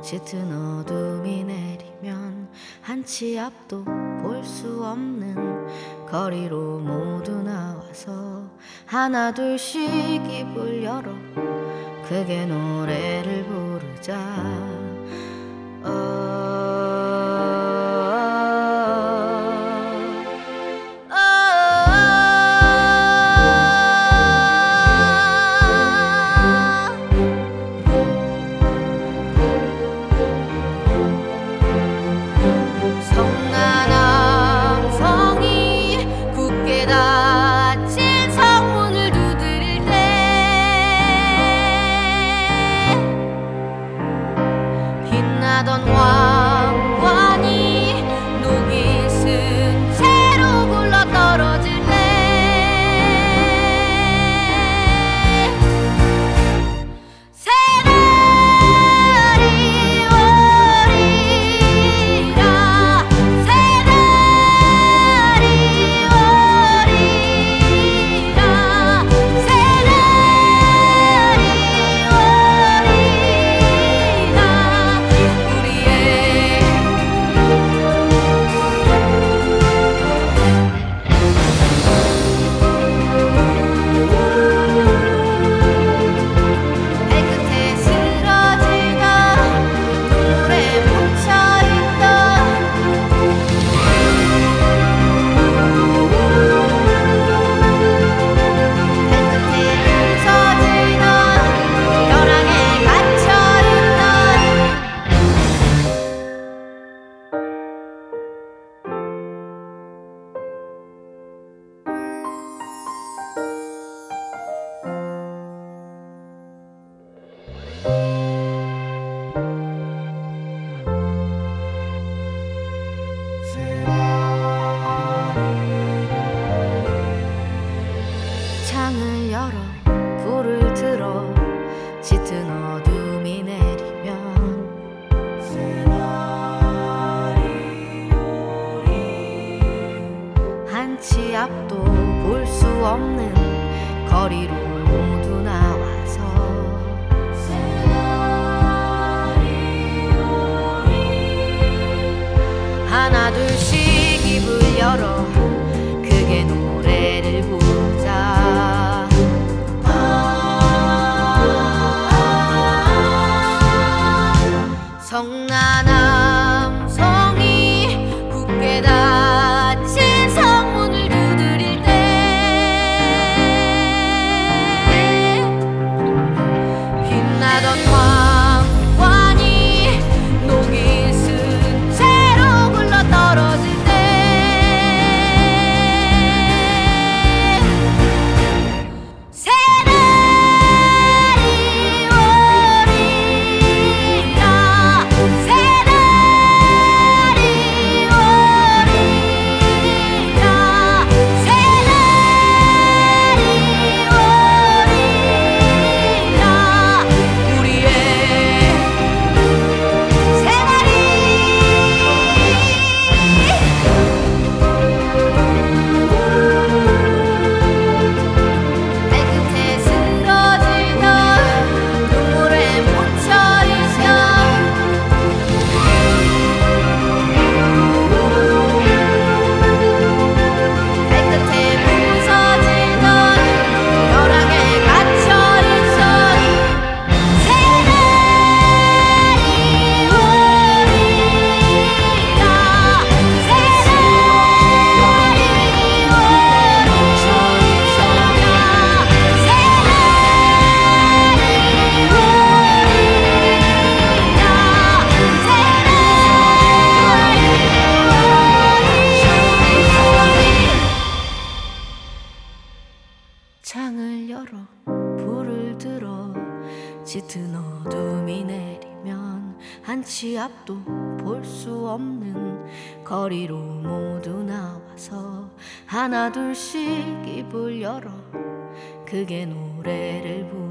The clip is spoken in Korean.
짙은 어둠이 내리면 한치 앞도 볼 수 없는 거리로 모두 나와서 하나 둘씩 입을 열어 크게 노래를 부르자. 빛나던 왕관이 녹이 쓴 채로 굴러 떨어질 때 새날이 오리라, 새날이 오리라, 새날이 오리라. 창을 열어 불을 들어 짙은 어둠이 내리면 한치 앞도 볼 수 없는 거리로 모두 나와서 하나 둘씩 입을 열어 크게 노래를 부르자. 성난함 성이 굳게 닫힌 성문을 두드릴 때 빛나던 왕관이 녹이 쓴 채로 굴러 떨어질 때 창을 열어 불을 들어 짙은 어둠이 내리면 한치 앞도 볼 수 없는 거리로 모두 나와서 하나 둘씩 입을 열어 크게 노래를 부르자.